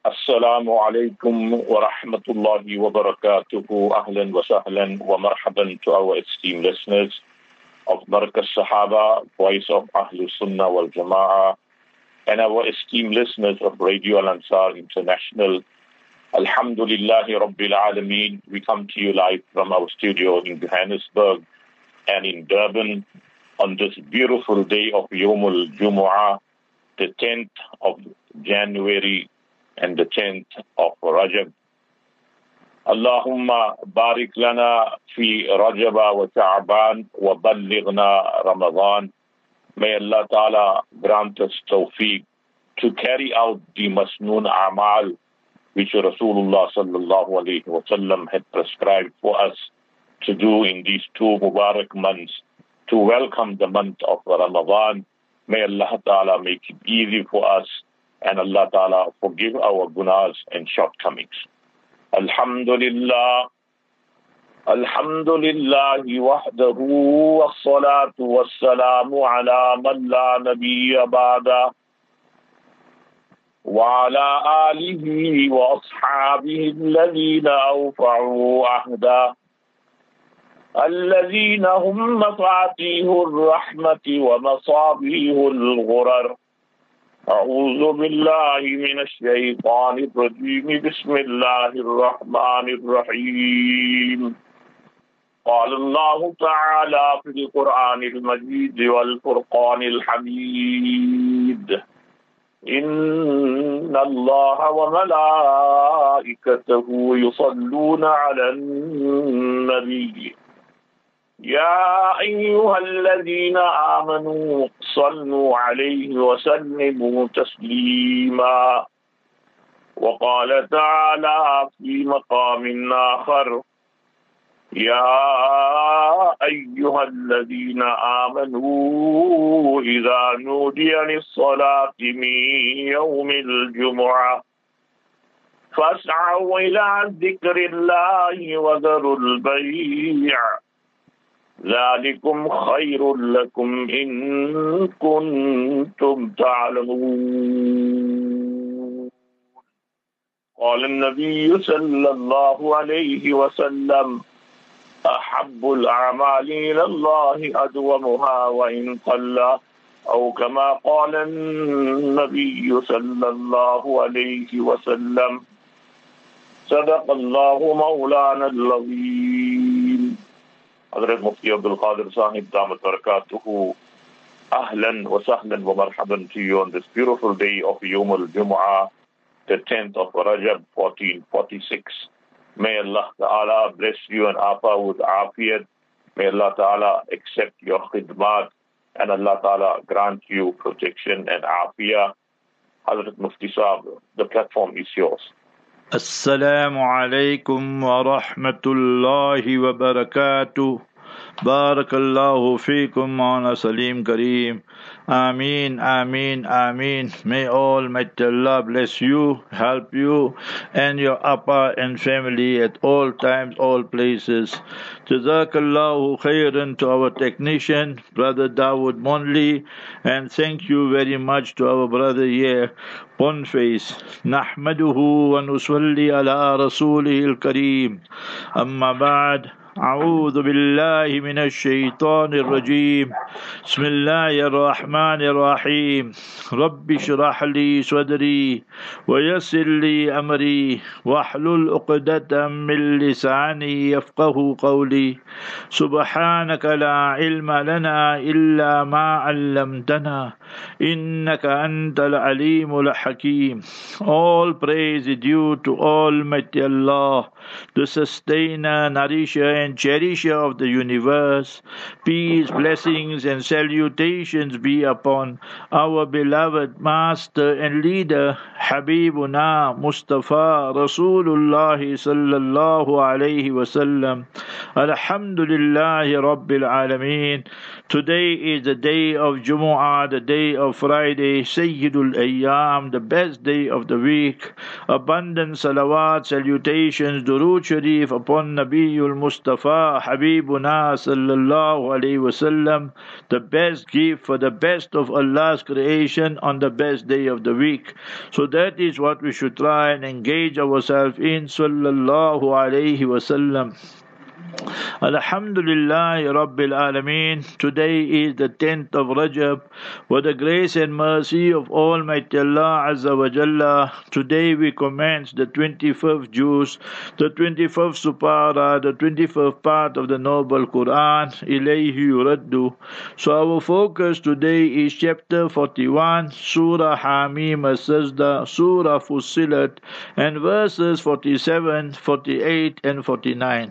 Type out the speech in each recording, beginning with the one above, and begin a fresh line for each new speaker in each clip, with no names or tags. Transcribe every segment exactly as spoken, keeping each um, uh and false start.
Assalamu alaikum wa rahmatullahi wa barakatuhu. Ahlan wa sahlan wa marhaban to our esteemed listeners of Markaz Sahaba, Voice of Ahlul Sunnah wal Jama'ah, and our esteemed listeners of Radio Al Ansar International. Alhamdulillahi Rabbil Alameen. We come to you live from our studio in Johannesburg and in Durban on this beautiful day of Yawmul Jumu'ah, the tenth of January and the tenth of Rajab. Allahumma barik lana fi Rajaba wa Sha'ban wa ballighna Ramadan. May Allah Ta'ala grant us tawfiq to carry out the masnoon a'mal which Rasulullah sallallahu alayhi wa sallam had prescribed for us to do in these two Mubarak months, to welcome the month of Ramadan. May Allah Ta'ala make it easy for us, and Allah Ta'ala forgive our gunas and shortcomings. Alhamdulillah, Alhamdulillah wahdahu was-salatu was-salamu ala man la nabiyya ba'da wa ala alihi wa ashabihi alladhina awfa'u ahda الذين هم مفاتيح الرحمة ومصابيح الغرر. أعوذ بالله من الشيطان الرجيم. بسم الله الرحمن الرحيم. قال الله تعالى في القرآن المجيد والفرقان الحميد: إن الله وملائكته يصلون على النبي يا أيها الذين آمنوا صلوا عليه وسلموا تسليما. وقال تعالى في مقام آخر: يا أيها الذين آمنوا إذا نودي للصلاة من يوم الجمعة فاسعوا إلى ذكر الله وذروا البيع ذلكم خير لكم إن كنتم تعلمون. قال النبي صلى الله عليه وسلم: أحب الأعمال إلى الله أدومها وإن قل، أو كما قال النبي صلى الله عليه وسلم. صدق الله مولانا العظيم. Hazrat Mufti Abdul Qadir Sahib Damat Barakatuhu, Ahlan wa Sahlan wa Marhaban to you on this beautiful day of Yawmul Jumu'ah, the tenth of Rajab fourteen forty-six. May Allah Ta'ala bless you and Apa with Afiyat. May Allah Ta'ala accept your khidmat, and Allah Ta'ala grant you protection and Afiyah. Hazrat Mufti Sahib, the platform is yours.
Assalamu alaikum wa rahmatullahi wa barakatuh. Barakallahu feekum Maulana Salim Kareem. Ameen, Ameen, Ameen. May Almighty Allah bless you, help you and your Appa and family at all times, all places. Jazakallahu khairan to our technician, Brother Dawood Monley, and thank you very much to our brother here, Boniface. Nahmaduhu wa nusalli ala rasulihil kareem. Amma ba'd. أعوذ بالله من الشيطان الرجيم. بسم الله الرحمن الرحيم. رب اشرح لي صدري ويسر لي أمري واحلل عقدة من لساني يفقه قولي. سبحانك لا علم لنا إلا ما علمتنا إنك أنت العليم الحكيم. All praise is due to Almighty Allah, the sustainer, nourisher and cherisher of the universe. Peace, blessings and salutations be upon our beloved master and leader, Habibuna Mustafa Rasulullah sallallahu alayhi wasallam. Alhamdulillahi Rabbil Alameen. Today is the day of Jumu'ah, the day of Friday, Sayyidul Ayyam, the best day of the week. Abundant salawat, salutations, durood sharif upon Nabiul Mustafa, Habibuna sallallahu alayhi wasallam, the best gift for the best of Allah's creation on the best day of the week. So that is what we should try and engage ourselves in, sallallahu alayhi wasallam. Alhamdulillah Rabbil Alameen. Today is the tenth of Rajab. For the grace and mercy of Almighty Allah Azza wa Jalla, today we commence the twenty-fifth juz, the twenty-fifth supara, the twenty-fifth part of the Noble Quran, Ilayhi Yuraddu. So our focus today is chapter forty-one, Surah Hamim As-Sajda, Surah Fussilat, and verses forty-seven, forty-eight, and forty-nine.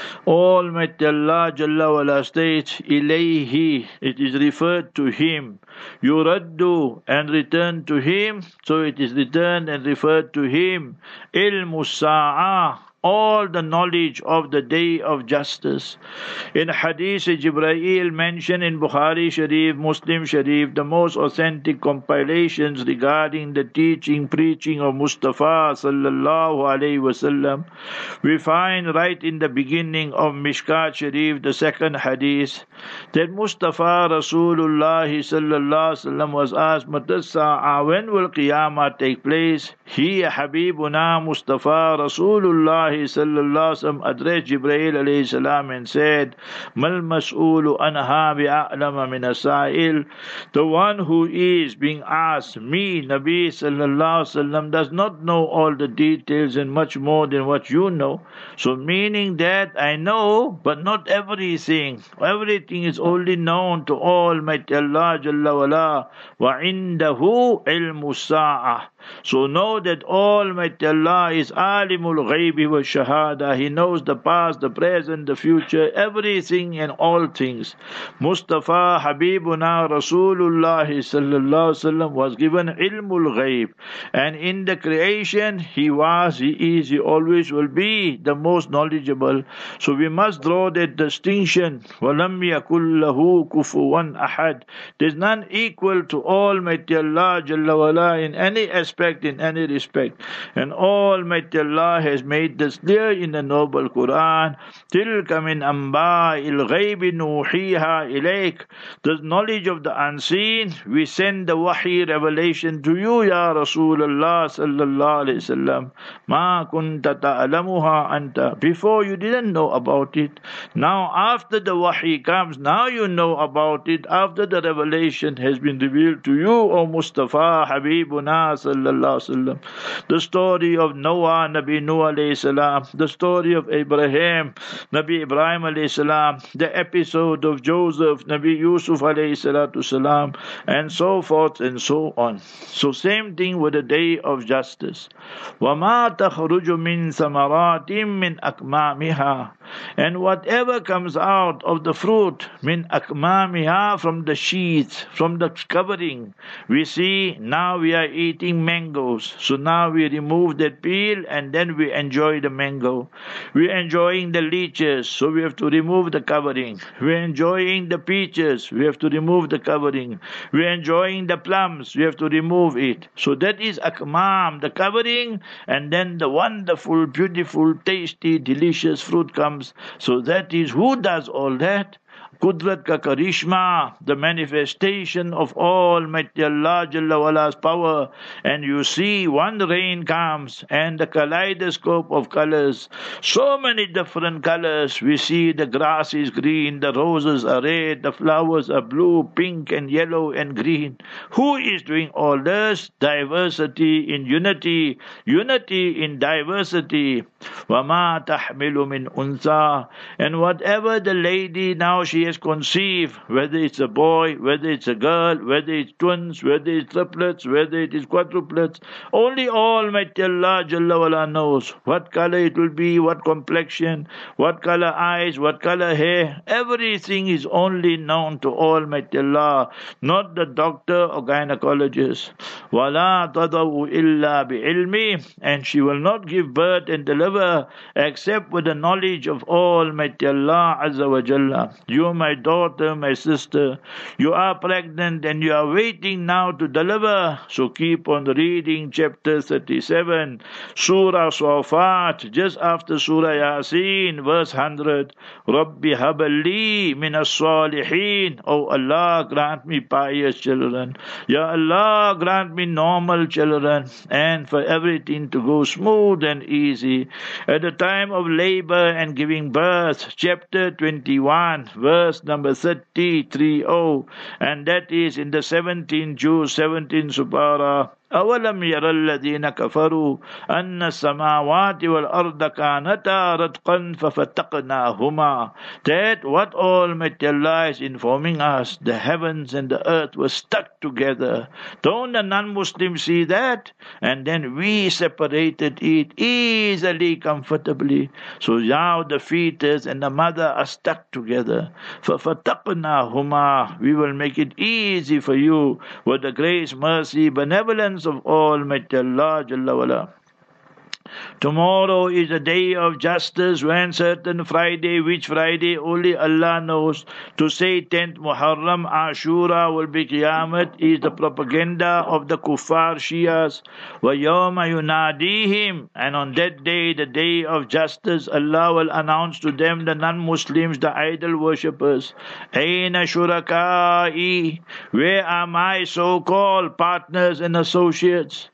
Almighty Allah Jalla wala states, Ilayhi, it is referred to Him. Yuraddu, and return to Him, so it is returned and referred to Him. Ilmu Sa'ah, all the knowledge of the day of justice. In Hadith Jibreel mentioned in Bukhari Sharif, Muslim Sharif, the most authentic compilations regarding the teaching, preaching of Mustafa sallallahu alayhi wasallam, we find right in the beginning of Mishkat Sharif, the second Hadith, that Mustafa Rasulullah sallallahu alayhi wasallam was asked, Matasa'a, when will Qiyamah take place? He, Habibuna Mustafa Rasulullah sallallahu alaihi wasallam addressed Jibreel alayhi salam and said, Mal mas'ulu anha bi'a'lama min as-sa'il. The one who is being asked, me, Nabi sallallahu alaihi wasallam, does not know all the details and much more than what you know. So meaning that I know, but not everything. Everything is only known to Almighty Allah Jalla wala, wa indahu ilmu sa'ah. So know that Almighty Allah is alimul ghaibi wa shahada. He knows the past, the present, the future, everything and all things. Mustafa Habibuna Rasulullah sallallahu alaihi wasallam was given ilmul ghaib, and in the creation he was, he is, he always will be the most knowledgeable. So we must draw that distinction. Walam yakul lahu kufuwan ahad. There is none equal to Almighty Allah Jalla wala in any aspect, in any respect. And Almighty Allah has made this clear in the Noble Quran. Tilka min amba'il ghaybi nuhiha ilayk. The knowledge of the unseen, we send the wahi revelation to you, Ya Rasulullah sallallahu alayhi wasallam. Ma kunta ta'lamuha anta. Before you didn't know about it. Now after the wahi comes, now you know about it. After the revelation has been revealed to you, O Mustafa Habibuna sallallahu alayhi wasallam. The story of Noah, Nabi Nuh alayhi salam, the story of Abraham, Nabi Ibrahim alayhi salam, the episode of Joseph, Nabi Yusuf alayhi salatu salam, and so forth and so on. So same thing with the day of justice. وَمَا تَخْرُجُ مِن ثَمَرَاتٍ مِّنْ أَكْمَامِهَا. And whatever comes out of the fruit, min akmamiha, from the sheath, from the covering. We see now we are eating mangoes. So now we remove that peel and then we enjoy the mango. We are enjoying the lychees, so we have to remove the covering. We are enjoying the peaches, we have to remove the covering. We are enjoying the plums, we have to remove it. So that is akmam, the covering, and then the wonderful, beautiful, tasty, delicious fruit comes. So that is who does all that? Qudrat ka karishma, the manifestation of Almighty Allah Jalla wala's power. And you see one rain comes and the kaleidoscope of colors, so many different colors. We see the grass is green, the roses are red, the flowers are blue, pink and yellow and green. Who is doing all this? Diversity in unity, unity in diversity. وَمَا تَحْمِلُ مِنْ أُنْثَى. And whatever the lady now she she has conceived, whether it's a boy, whether it's a girl, whether it's twins, whether it's triplets, whether it is quadruplets, only Almighty Allah Jalla wala knows what color it will be, what complexion, what color eyes, what color hair. Everything is only known to Almighty Allah, not the doctor or gynecologist. وَلَا تَضَوْا إِلَّا بِعِلْمِ, and she will not give birth and deliver except with the knowledge of Almighty Allah Azza wa Jalla. You, my daughter, my sister, you are pregnant and you are waiting now to deliver, so keep on reading chapter thirty-seven, Surah Safat, just after Surah Yasin, verse one hundred. Rabbi habali min as-salihin. Oh Allah, grant me pious children. Ya Allah, grant me normal children, and for everything to go smooth and easy. At the time of labor and giving birth, chapter twenty-one, verse number thirty-three, oh, and that is in the seventeenth Juz, seventeenth Supara. أَوَلَمْ يَرَ الَّذِينَ كَفَرُوا أَنَّ السَّمَاوَاتِ وَالْأَرْضَ كَانَتَا رَتْقًا فَفَتَقْنَاهُمَا. That what Almighty Allah is informing us, the heavens and the earth were stuck together. Don't the non-Muslims see that? And then we separated it easily, comfortably. So now the fetus and the mother are stuck together. فَفَتَقْنَاهُمَا. We will make it easy for you with the grace, mercy, benevolence of Almighty Allah Jalla wala. Tomorrow is a day of justice, when certain Friday, which Friday only Allah knows. To say tenth Muharram, Ashura will be Qiyamah, is the propaganda of the Kuffar Shias. وَيَوْمَ يُنَادِيهِمْ, and on that day, the day of justice, Allah will announce to them, the non-Muslims, the idol worshippers, أَيْنَ شُرَكَائِي, where are my so-called partners and associates?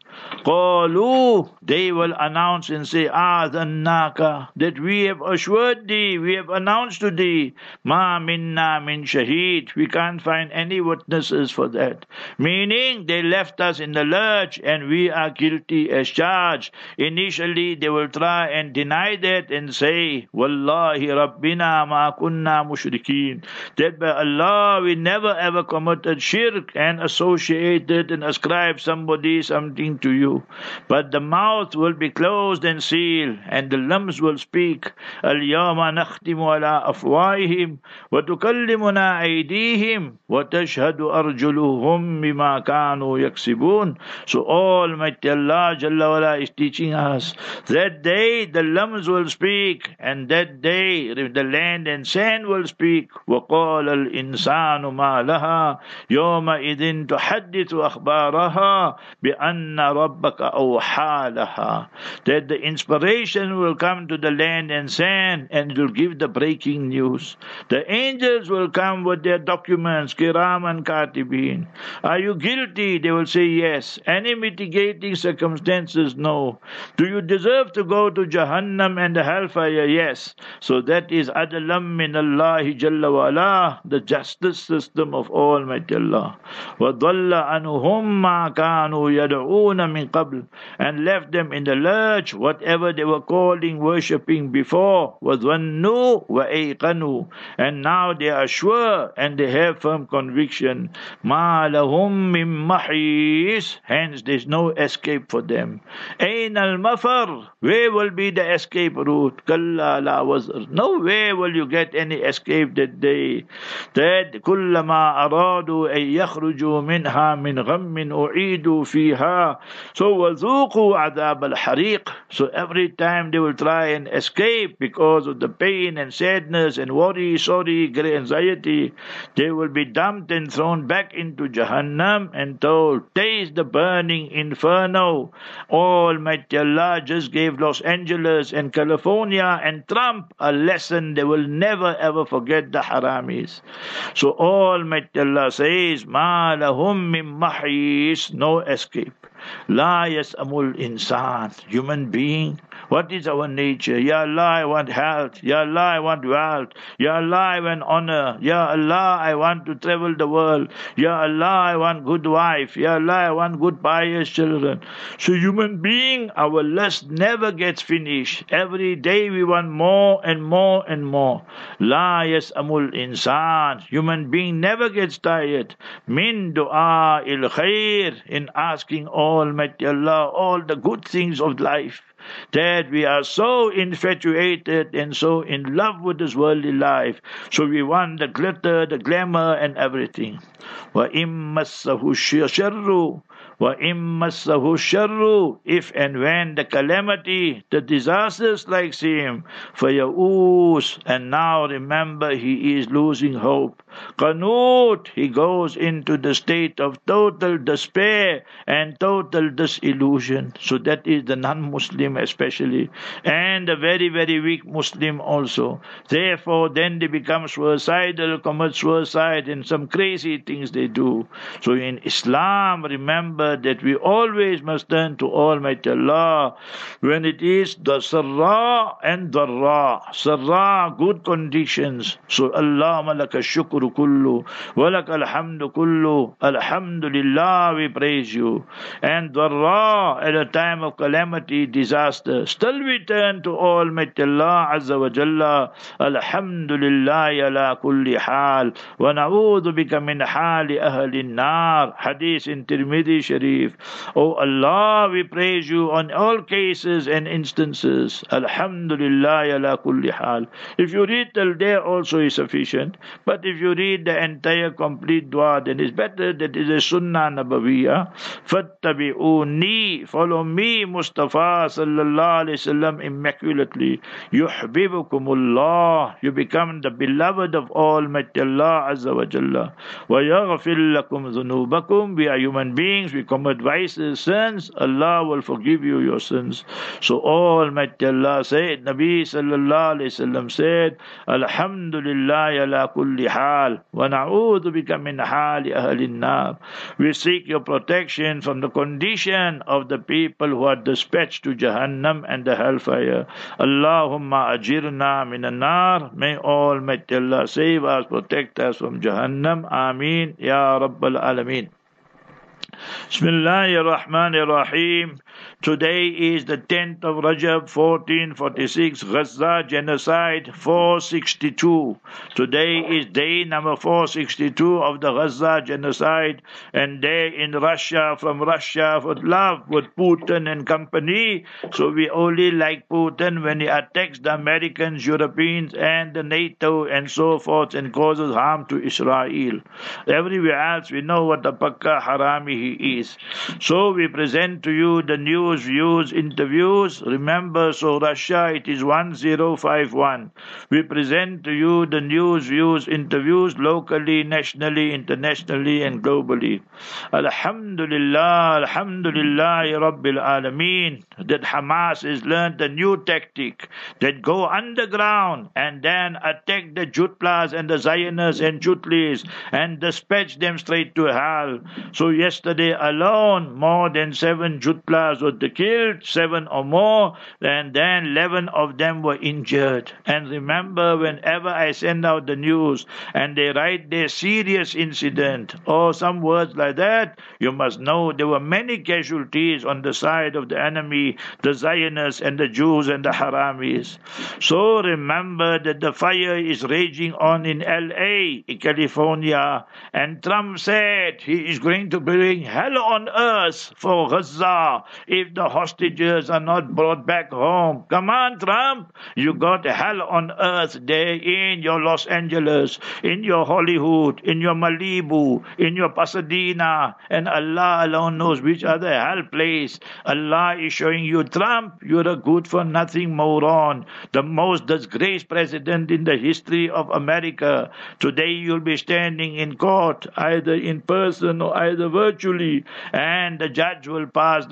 قالوا, they will announce and say, آذَنَّاكَ, that we have assured thee, we have announced to thee, مَا مِنَّا مِن شَهِيد, we can't find any witnesses for that. Meaning, they left us in the lurch and we are guilty as charged. Initially, they will try and deny that and say, Wallahi Rabbina ma kunna mushrikeen, that by Allah we never ever committed shirk and associated and ascribed somebody something to you. But the mouth will be closed and sealed, and the limbs will speak. Al-yawma nakhtimu ala afwahihim wa tukallimuna aydihim wa tashhadu arjuluhum bima kanu yaksibun. So Almighty Allah Jalla wala is teaching us that day the limbs will speak, and that day the land and sand will speak. وَقَالَ الْإِنسَانُ مَا لَهَا يَوْمَئِذٍ تُحَدِّثُ أَخْبَارَهَا بِأَنَّ رَبَّكَ أَوْحَى لَهَا. That the inspiration will come to the land and sand, and it will give the breaking news. The angels will come with their documents, Kiraman Katibin. Are you guilty? They will say yes. Any mitigating circumstances? No. Do you deserve to go to Jahannam and the hellfire? Yes. So that is Adalam min Allahi Jalla wa ala, the justice system of Almighty Allah. وَضَلَّ عَنُهُمْ مَا كَانُوا يَدْعُونَ مِنْ قَبْلِ, and left them in the lurch whatever they were calling, worshipping before. وَظَنُّوا وَأَيْقَنُوا, and now they are sure and they have firm conviction. مَا لَهُمْ مِنْ مَحِيصٍ, hence there is no escape for them. أَيْنَ الْمَفَرُ, where will be the escape route? كَلَّا لَا وَزْرٍ, nowhere will you get any escape that day. That كُلَّمَا أَرَادُوا أَن يَخْرُجُوا مِنْهَا مِنْ غَمٍّ أُعِيدُوا فِيهَا. So وَذُوقُوا عَذَابَ الْحَرِيقِ, so every time they will try and escape because of the pain and sadness and worry, sorry, great anxiety, they will be dumped and thrown back into Jahannam and told, taste the burning inferno. Almighty Allah just gave Los Angeles and California and Trump a lesson. They will never ever forget the haramis. So Almighty Allah says, مَا لَهُمْ مِن مَحِيصٍ, no escape. La yas'amul insan, human being, What is our nature? Ya Allah, I want health. Ya Allah, I want wealth. Ya Allah, I want honor. Ya Allah, I want to travel the world. Ya Allah, I want good wife. Ya Allah, I want good pious children. So human being, our lust never gets finished. Every day we want more and more and more. La yas'amul insan. Human being never gets tired. Min du'a il khair. In asking Almighty Allah all the good things of life. That we are so infatuated and so in love with this worldly life. So we want the glitter, the glamour and everything. Wa immassahu sharru. Wa immassahu sharru. If and when the calamity, the disaster strikes him, faya'us. And now remember, he is losing hope. Qanut. He goes into the state of total despair and total disillusion. So that is the non-Muslim especially, and the very, very weak Muslim also. Therefore, then they become suicidal, commit suicide, and some crazy things they do. So in Islam, remember that we always must turn to Almighty Allah when it is the sarra and dharra. Sarra, good conditions. So Allah malaka shukru kullu, walaka alhamdu kullu. Alhamdulillah, we praise you. And dharra, at a time of calamity, disaster, still we turn to Almighty Allah Azza wa Jalla. Alhamdulillah ala kulli hal. Wa na'udhu bika min hali ahli nar. Hadith in Tirmidhi Sharif. Oh Allah, we praise you on all cases and instances. Alhamdulillah ala kulli hal. If you read till there also is sufficient. But if you read the entire complete dua, then it's better that it is a sunnah nabawiyah. Fattabi'uni. Follow me, Mustafa sallallahu alayhi wasallam, immaculately. Yuhibbukumullah. You become the beloved of Almighty Allah Azza wa Jalla. Wa yaghfir lakum dhunubakum. We are human beings. We commit vices, sins. Allah will forgive you your sins. So Almighty Allah said, Nabi sallallahu alayhi wasallam said, Alhamdulillah ala kulli hal. Wa na'udhu bika min hali ahli nar. We seek your protection from the condition of the people who are dispatched to Jahannam and the hellfire. Allahumma ajirna minan nar. May Almighty Allah save us, protect us from Jahannam. Ameen. Ya Rabbal Alameen. Bismillahir Rahmanir Rahim. Today is the tenth of Rajab, fourteen forty-six, Gaza genocide, four sixty-two. Today is day number four sixty-two of the Gaza genocide, and they in Russia, from Russia, with love with Putin and company. So we only like Putin when he attacks the Americans, Europeans, and the NATO and so forth, and causes harm to Israel. Everywhere else, we know what a Pakka Harami he is. So we present to you the news, views, interviews. Remember, so Russia, it is one zero five one. We present to you the news, views, interviews, locally, nationally, internationally, and globally. Alhamdulillah, Alhamdulillah, Rabbil Alameen, that Hamas has learned a new tactic, that go underground and then attack the Jutlas and the Zionists and Jutlis and dispatch them straight to hell. So yesterday alone, more than seven Jutlas were killed, seven or more, and then eleven of them were injured. And remember, whenever I send out the news and they write their serious incident or some words like that, you must know there were many casualties on the side of the enemy, the Zionists and the Jews and the Haramis. So remember that the fire is raging on in L A, in California, and Trump said he is going to bring hell on earth for Gaza if the hostages are not brought back home. Come on, Trump. You got hell on earth there in your Los Angeles, in your Hollywood, in your Malibu, in your Pasadena, and Allah alone knows which other hell place. Allah is showing you, Trump, you're a good-for-nothing moron, the most disgraced president in the history of America. Today you'll be standing in court, either in person or either virtually, and the judge will pass the verdict.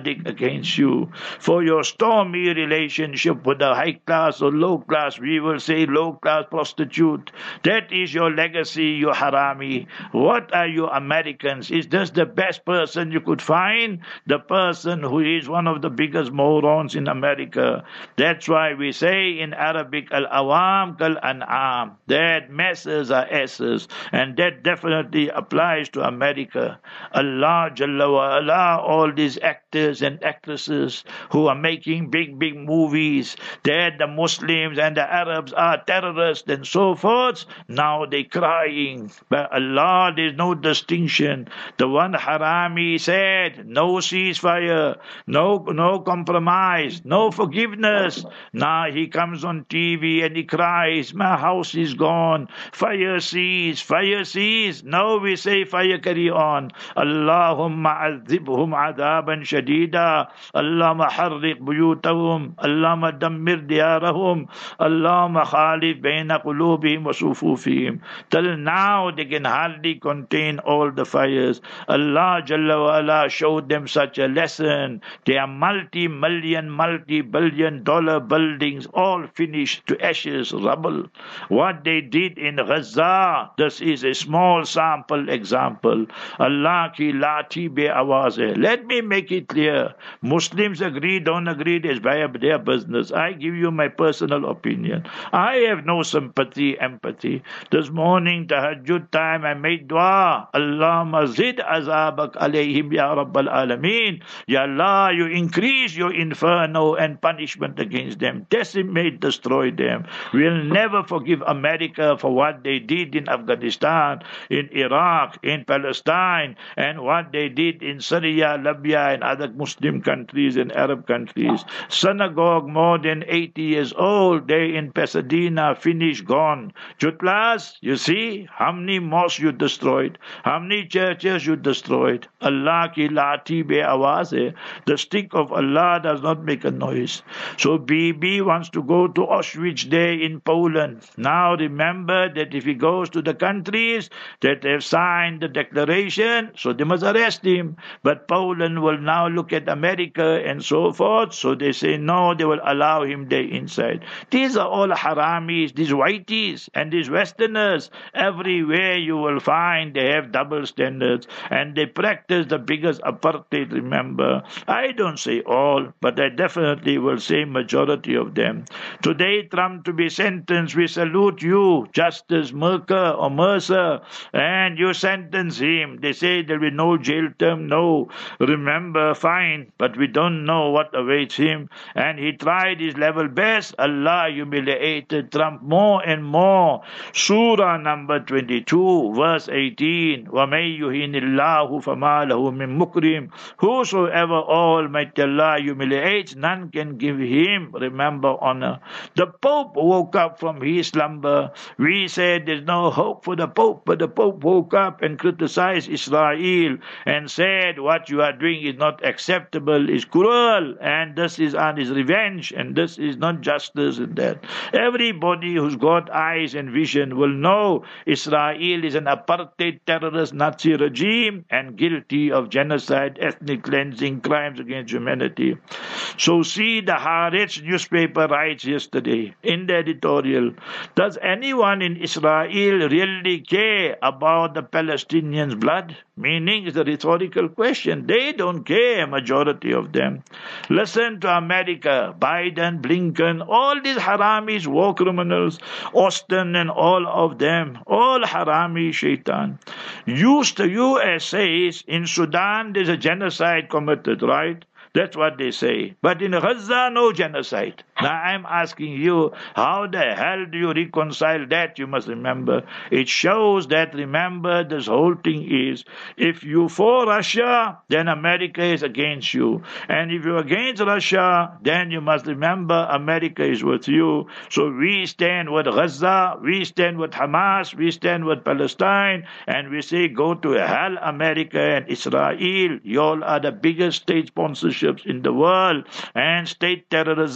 verdict against you. For your stormy relationship with the high class or low class, we will say low class prostitute. That is your legacy, you harami. What are you Americans? Is this the best person you could find? The person who is one of the biggest morons in America. That's why we say in Arabic, al-awam kal-an'am, that masses are asses, and that definitely applies to America. Allah Jalla wa Ala, all these actors and actresses who are making big, big movies, that the Muslims and the Arabs are terrorists and so forth, now they're crying. But Allah, there's no distinction. The one harami said, no ceasefire, no, no compromise, no forgiveness. Now he comes on T V and he cries, my house is gone, fire cease, fire cease. Now we say fire carry on. Allahumma azibhum adaban shadida, Allahumma harriq buyutahum, Allahumma dammir diyarahum, Allahumma khalif bayna qulubihim wa sufufihim. Till now they can hardly contain all the fires. Allah Jalla wa Ala showed them such a lesson. They are multi-million, multi-billion dollar buildings all finished to ashes, rubble. What they did in Gaza, this is a small sample example. Allah ki lati be awaze. Let me make it clear. Muslims agree, don't agree, is their business. I give you my personal opinion. I have no sympathy, empathy. This morning, tahajjud time, I made dua. Allahumma zid azabak alayhim ya Rabbal Alameen. Ya Allah, you increase your inferno and punishment against them. Decimate, destroy them. We'll never forgive America for what they did in Afghanistan, in Iraq, in Palestine, and what they did in Syria, Libya, and other Muslim countries and Arab countries. Synagogue more than eighty years old, they in Pasadena, finished, gone. Jutlas, you see, how many mosques you destroyed, how many churches you destroyed. Allah ki lati be awaze. The stick of Allah does not make a noise. So B B wants to go to Auschwitz Day in Poland. Now remember that if he goes to the countries that have signed the declaration, so they must arrest him. But Poland will now look at America and so forth. So they say no, they will allow him there inside. These are all haramis, these whiteys and these Westerners. Everywhere you will find they have double standards and they practice the biggest apartheid, remember. I don't say all, but I definitely will say majority of them. Today, Trump to be sentenced, we salute you, Justice Mercer or Mercer, and you sentence him. They say there will be no jail term. No, remember, fine, but we don't know what awaits him. And he tried his level best. Allah humiliated Trump more and more. Surah number twenty-two, verse eighteen. وَمَن يُهِنِ اللَّهُ فَمَا لَهُ مِن مُكْرِمٍ. Whosoever Almighty Allah humiliates, none can give him, remember, honor. The Pope woke up from his slumber. We said there's no hope for the Pope, but the Pope woke up and criticized Israel and said what you are doing is not acceptable, is cruel, and this is on his revenge, and this is not justice in that. Everybody who's got eyes and vision will know Israel is an apartheid terrorist Nazi regime and guilty of genocide, ethnic cleansing, crimes against humanity. So see, the Haaretz newspaper writes yesterday in the editorial, does anyone in Israel really care about the Palestinians' blood? Meaning, it's a rhetorical question. They don't care, majority of them. Listen to America, Biden, Blinken, all these haramis, war criminals, Austin and all of them, all harami shaitan. Used the U S says in Sudan there's a genocide committed, right? That's what they say. But in Gaza, no genocide. Now I'm asking you, how the hell do you reconcile that? You must remember. It shows that, remember, this whole thing is, if you for Russia, then America is against you. And if you're against Russia, then you must remember America is with you. So we stand with Gaza, we stand with Hamas, we stand with Palestine, and we say, go to hell, America and Israel. You all are the biggest state sponsorship in the world, and state terrorism is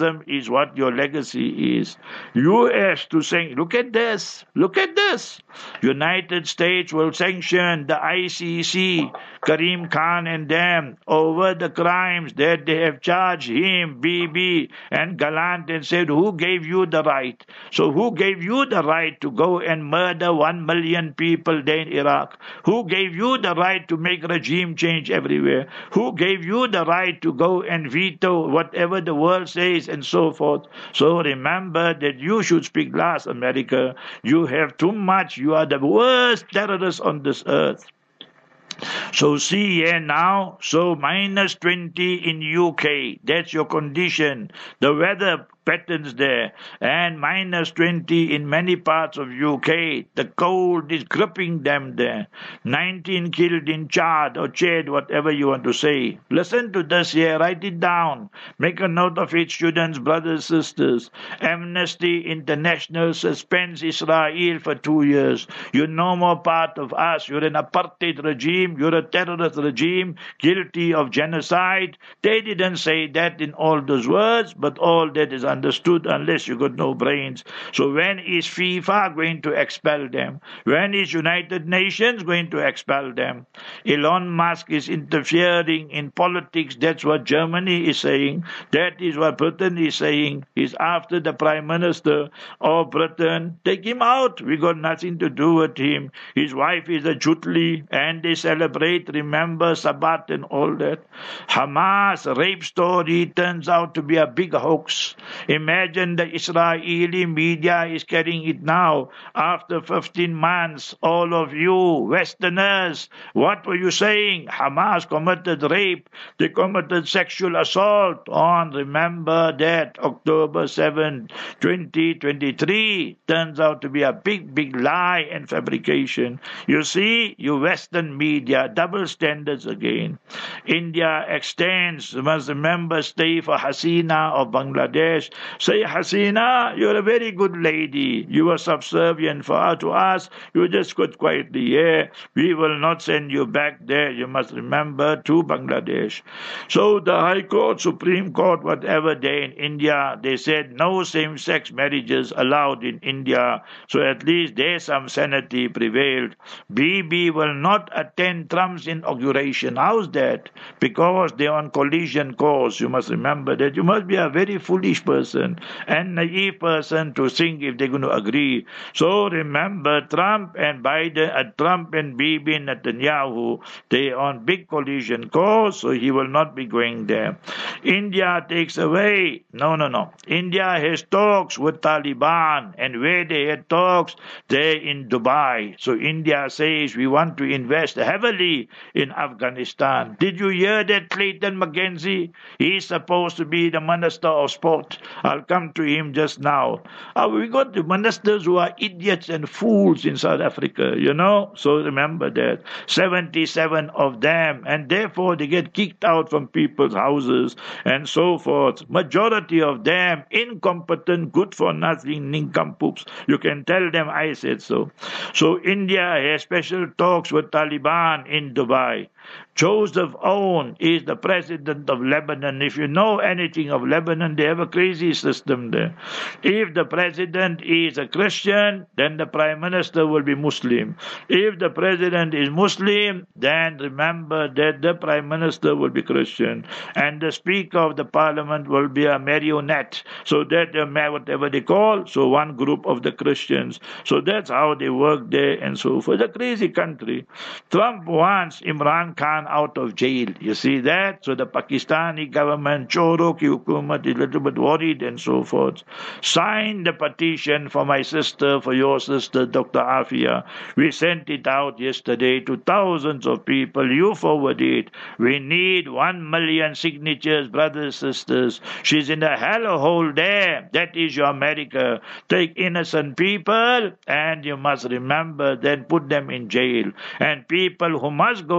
what your legacy is. U S to say, look at this, look at this. United States will sanction the I C C, Karim Khan and them, over the crimes that they have charged him, Bibi and Gallant, and said, who gave you the right? So who gave you the right to go and murder one million people there in Iraq? Who gave you the right to make regime change everywhere? Who gave you the right to go and veto whatever the world says and so forth? So remember that you should speak last, America. You have too much. You are the worst terrorists on this earth. So see here now, so minus twenty in U K, that's your condition. The weather patterns there, and minus twenty in many parts of U K. The cold is gripping them there. nineteen killed in Chad or Chad, whatever you want to say. Listen to this here, write it down. Make a note of it, students, brothers, sisters. Amnesty International suspends Israel for two years. You're no more part of us. You're an apartheid regime. You're a terrorist regime guilty of genocide. They didn't say that in all those words, but all that is understood unless you got no brains. So when is FIFA going to expel them? When is United Nations going to expel them? Elon Musk is interfering in politics. That's what Germany is saying. That is what Britain is saying. He's after the Prime Minister of Britain. Take him out. We got nothing to do with him. His wife is a Jutli, and they celebrate, remember, Sabbath and all that. Hamas rape story turns out to be a big hoax. Imagine the Israeli media is carrying it now after fifteen months. All of you Westerners, what were you saying? Hamas committed rape. They committed sexual assault on, remember that, October seventh, twenty twenty-three. Turns out to be a big, big lie and fabrication. You see, you Western media, double standards again. India extends, you must remember, stay for Hasina of Bangladesh. Say, Hasina, you're a very good lady. You were subservient for to us. You just got quietly here. We will not send you back there. You must remember to Bangladesh. So the High Court, Supreme Court, whatever day in India, they said no same-sex marriages allowed in India. So at least there's some sanity prevailed. Bibi will not attend Trump's inauguration. How's that? Because they're on collision course. You must remember that. You must be a very foolish person and naive person to think if they're going to agree. So remember, Trump and Biden, uh, Trump and Bibi Netanyahu, they on big collision course, so he will not be going there. India takes away. No, no, no. India has talks with Taliban, and where they had talks, they're in Dubai. So India says we want to invest heavily in Afghanistan. Did you hear that, Clayton McKenzie? He's supposed to be the Minister of Sport. I'll come to him just now. Uh, we got the ministers who are idiots and fools in South Africa, you know? So remember that. seventy-seven of them, and therefore they get kicked out from people's houses and so forth. Majority of them incompetent, good-for-nothing nincompoops. You can tell them I said so. So India has special talks with Taliban in Dubai. Joseph Aoun is the president of Lebanon. If you know anything of Lebanon, they have a crazy system there. If the president is a Christian, then the prime minister will be Muslim. If the president is Muslim, then remember that the prime minister will be Christian. And the speaker of the parliament will be a marionette. So that, uh, whatever they call, so one group of the Christians. So that's how they work there and so forth. It's a crazy country. Trump wants Imran Khan out of jail. You see that? So the Pakistani government, Choro ki hukumat, is a little bit worried and so forth. Sign the petition for my sister, for your sister, Doctor Afia. We sent it out yesterday to thousands of people. You forward it. We need one million signatures, brothers, sisters. She's in a hellhole there. That is your America. Take innocent people and you must remember, then put them in jail. And people who must go to jail,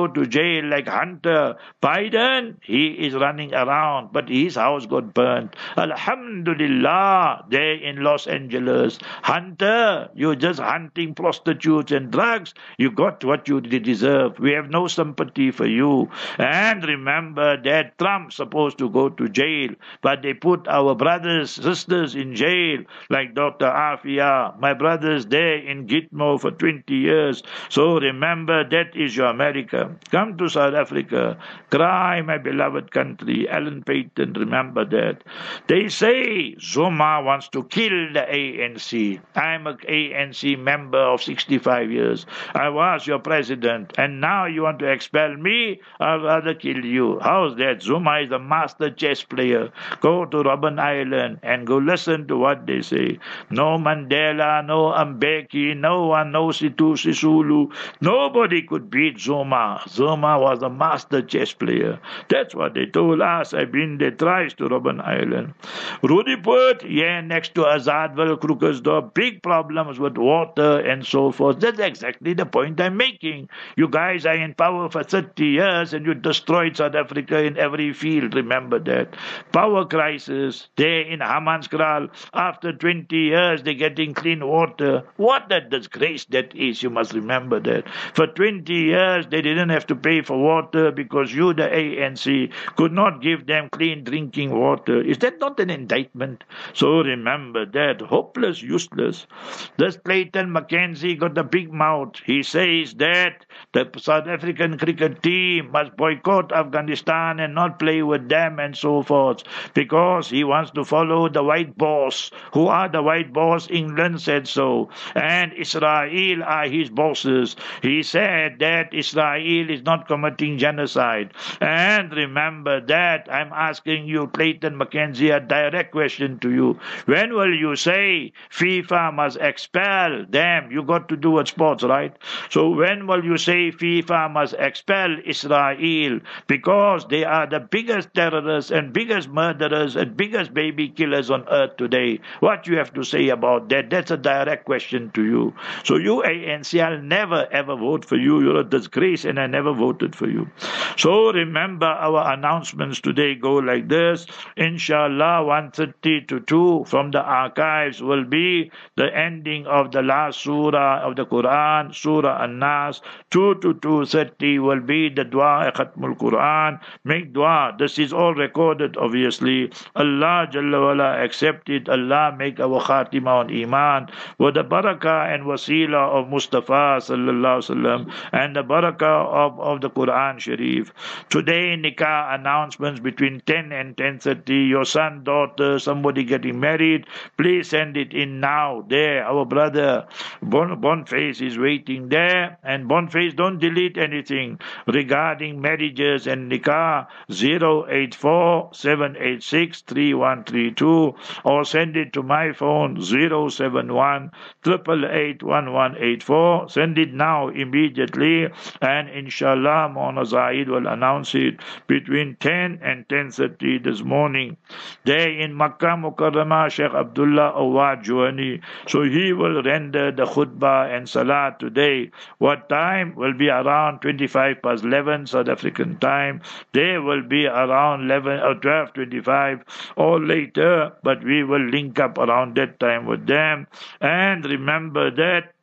jail like Hunter Biden. He is running around, but his house got burnt. Alhamdulillah, there in Los Angeles. Hunter, you're just hunting prostitutes and drugs. You got what you deserve. We have no sympathy for you. And remember that Trump's supposed to go to jail, but they put our brothers, sisters in jail, like Doctor Afia, my brothers there in Gitmo for twenty years. So remember, that is your America. Come to South Africa. Cry, my beloved country. Alan Payton, remember that. They say Zuma wants to kill the A N C. I'm an A N C member of sixty-five years. I was your president, and now you want to expel me? I'd rather kill you. How's that? Zuma is a master chess player. Go to Robben Island and go listen to what they say. No Mandela, no Mbeki, no one, no Situ Sisulu. Nobody could beat Zuma. Zuma was a master chess player. That's what they told us. I've been there thrice to Robben Island. Rudiput, yeah, next to Azadville, Krugersdorp, big problems with water and so forth. That's exactly the point I'm making. You guys are in power for thirty years and you destroyed South Africa in every field. Remember that. Power crisis there in Hammanskraal. After twenty years, they're getting clean water. What a disgrace that is. You must remember that. For twenty years, they didn't have to pay for water because you, the A N C, could not give them clean drinking water. Is that not an indictment? So remember that. Hopeless, useless. This Clayton McKenzie got a big mouth. He says that the South African cricket team must boycott Afghanistan and not play with them and so forth because he wants to follow the white boss. Who are the white boss? England said so. And Israel are his bosses. He said that Israel is not committing genocide. And remember that. I'm asking you, Clayton McKenzie, a direct question to you. When will you say FIFA must expel them? You got to do with sports, right? So when will you say FIFA must expel Israel? Because they are the biggest terrorists and biggest murderers and biggest baby killers on earth today. What you have to say about that? That's a direct question to you. So you, A N C, I'll never ever vote for you. You're a disgrace and I never voted for you. So remember, our announcements today go like this. Inshallah, one thirty to two from the archives will be the ending of the last surah of the Quran, Surah An-Nas. two to two thirty will be the dua Khatmul Quran. Make dua. This is all recorded, obviously. Allah Jalla wala accept it. Allah make our khatima on iman with the barakah and wasila of Mustafa sallallahu alaihi wasallam and the barakah of, of the Quran Sharif. Today, nikah announcements between ten and ten thirty. Your son, daughter, somebody getting married, please send it in now. There, our brother bon, Boniface is waiting there. And Boniface, don't delete anything regarding marriages and nikah. zero eight four, seven eight six, three one three two or send it to my phone zero seven one, eight eight eight, one one eight four. Send it now immediately and inshallah Mona Zaid will announce it between ten and ten thirty this morning. There in Makkah Mukarramah, Sheikh Abdullah Awad Juhani. So he will render the khutbah and salah today. What time? Will be around twenty-five past eleven South African time. They will be around eleven or twelve twenty-five or later, but we will link up around that time with them. And remember that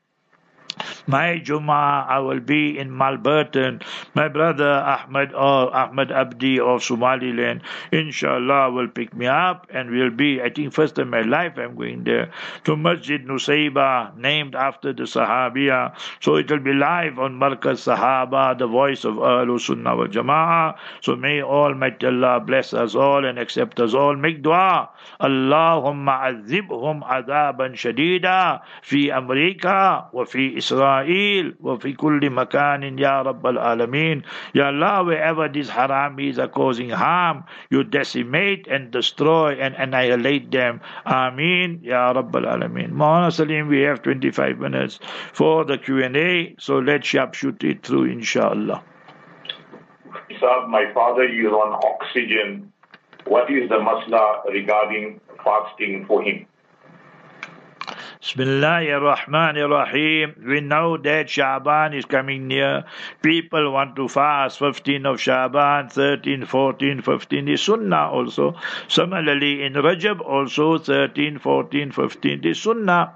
my Jummah, I will be in Malberton. My brother Ahmed or Ahmed Abdi of Somaliland, inshallah, will pick me up and will be, I think, first in my life I'm going there to Masjid Nusayba, named after the Sahabiya. So it will be live on Markaz Sahaba, the voice of Ahlul Sunnah wal Jama'ah. So may Almighty Allah bless us all and accept us all. Make dua. Allahumma azibhum adaban shadida fi America wa fi Israel wa fi kulli makanin ya Rabbal Alameen. Ya Allah, wherever these haramis are causing harm, you decimate and destroy and annihilate them. Ameen ya Rabbal Alameen. Mawlana Salim, we have twenty-five minutes for the Q and A, so let's sharpshoot it through, inshallah.
Sir, my father is on oxygen. What is the masla regarding fasting for him?
Bismillahir Rahmanir Rahim. We know that Shaban is coming near. People want to fast fifteen of Shaban, thirteen, fourteen, fifteen is Sunnah also. Similarly, in Rajab also thirteen, fourteen, fifteen is Sunnah.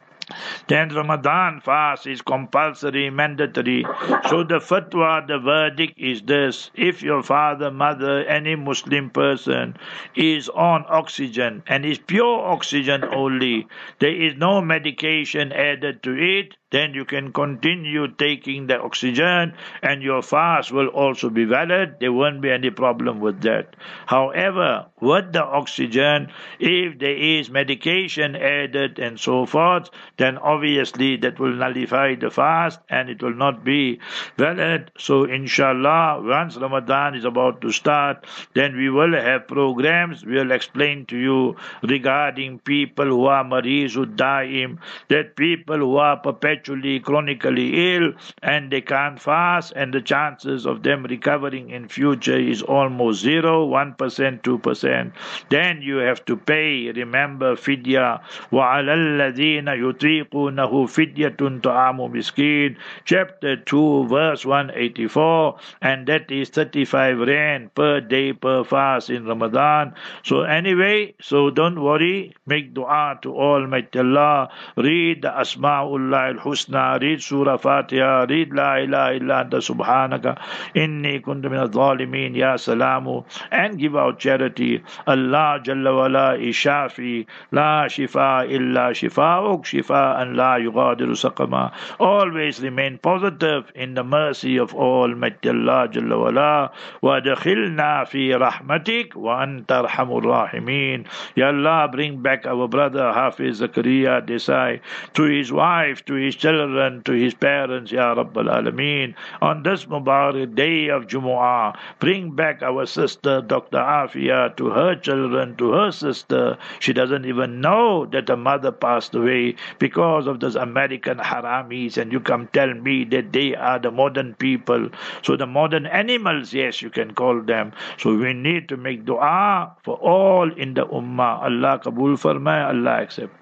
Then Ramadan fast is compulsory, mandatory. So the fatwa, the verdict is this: if your father, mother, any Muslim person is on oxygen and is pure oxygen only, there is no medication added to it, then you can continue taking the oxygen and your fast will also be valid. There won't be any problem with that. However, with the oxygen, if there is medication added and so forth, then obviously that will nullify the fast and it will not be valid. So inshallah, once Ramadan is about to start, then we will have programs. We will explain to you regarding people who are mareezud daim, that people who are perpetually, chronically ill and they can't fast, and the chances of them recovering in future is almost zero, one percent, two percent. Then you have to pay, remember, fidya. وَعَلَى الَّذِينَ يُطِيقُونَهُ فِدْيَةٌ طَعَامُ مِسْكِينٍ, chapter two, verse one eighty-four, and that is thirty-five rand per day per fast in Ramadan. So anyway, so don't worry, make dua to Almighty Allah, read the Asma'ullah al-Husna, read Surah Fatiha, read La ilaha illa anta subhanaka inni kuntu min al-zalimin ya salamu, and give out charity. Allah Jalla wala is Shafi, la shifa illa shifa'uk, shifa'an la yughadiru saqama. Always remain positive in the mercy of Almighty Allah Jalla wala. Wa dakhilna fi rahmatik wa anta arhamur rahimin. Ya Allah, bring back our brother Hafiz Zakaria Desai to his wife, to his children, to his parents, Ya Rabbal Alameen. On this Mubarak day of Jumu'ah, bring back our sister Doctor Afia to her children, to her sister. She doesn't even know that her mother passed away because of those American haramis, and you come tell me that they are the modern people. So the modern animals, yes, you can call them. So we need to make dua for all in the ummah. Allah Kabul Farmay, Allah accept.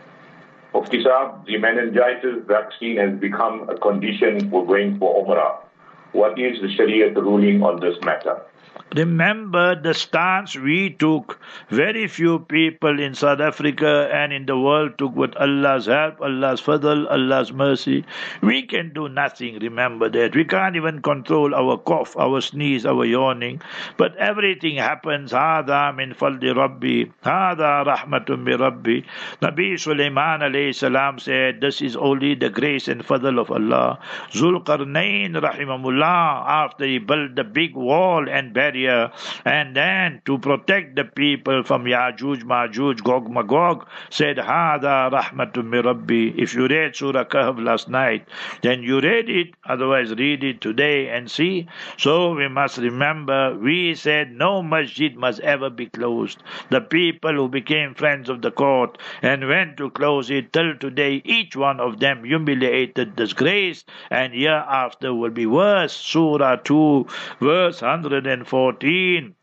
Mufti Saab, the meningitis vaccine has become a condition for going for Umrah. What is the Shariat ruling on this matter?
Remember the stance we took. Very few people in South Africa and in the world took with Allah's help, Allah's fadl, Allah's mercy. We can do nothing, remember that. We can't even control our cough, our sneeze, our yawning. But everything happens. Hada min faldi Rabbi, hada rahmatun bi Rabbi. Nabi Sulaiman alayhi salam said, this is only the grace and fadl of Allah. Zulqarnain rahimahullah, after he built the big wall and barrier, and then to protect the people from Yajuj, Majuj, Gog, Magog, said, Hada rahmatun min Rabbi. If you read Surah Kahf last night, then you read it, otherwise read it today and see. So we must remember, we said no masjid must ever be closed. The people who became friends of the court and went to close it till today, each one of them humiliated, disgraced, and hereafter will be worse. Surah two, verse one hundred fourteen.